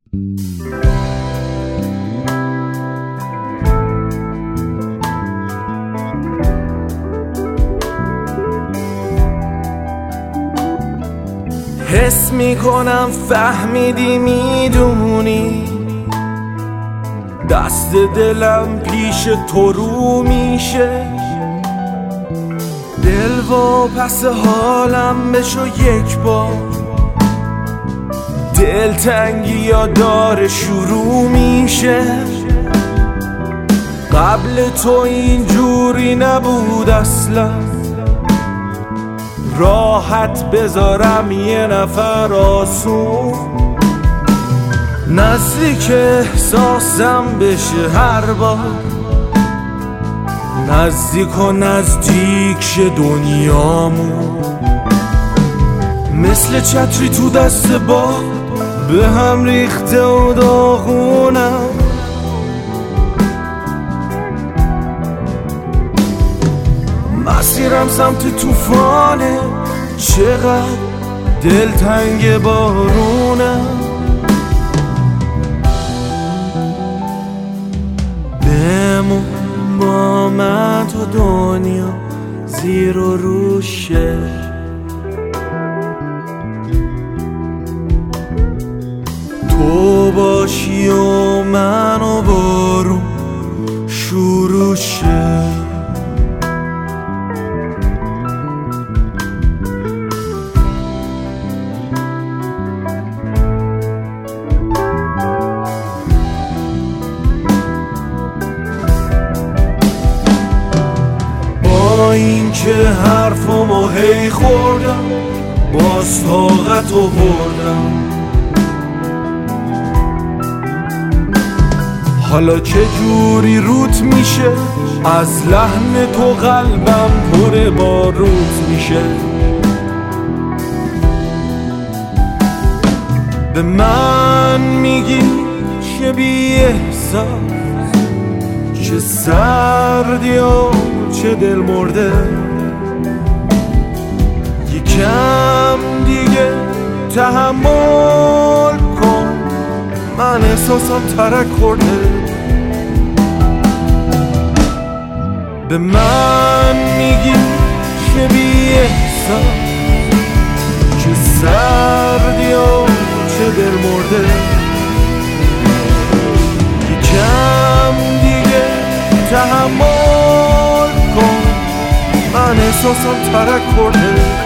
حس میکنم فهمیدی میدونی دست دلم پیش تو رو میشه، دل و پس حالم بشو یک بار، دلتنگی یا داره شروع میشه. قبل تو اینجوری نبود اصلا، راحت بذارم یه نفر آسون، نزدیک احساسم بشه هر بار، نزدیک و نزدیک شه دنیامون، مثل چتری تو دست باد به هم ریخته و داغونم. مسیرم سمت طوفانه، چقدر دلتنگ بارونم، بمون با من تو دنیا زیر و روشه، تو باشی و من و بارون شروع شه. با این که حرفمو هی خوردم، باز طاقتو بردم، حالا چه جوری روت میشه، از لحن تو قلبم پر باروت میشه. به من میگی چه بی احساس، چه سردی و چه دل مرده، یکم دیگه تحمل کن، من احساسم ترک خورده. به من میگی چه بی احساس، چه سردی و چه دل مرده، یکم دیگه تحمل کن، من احساسم ترک خورده.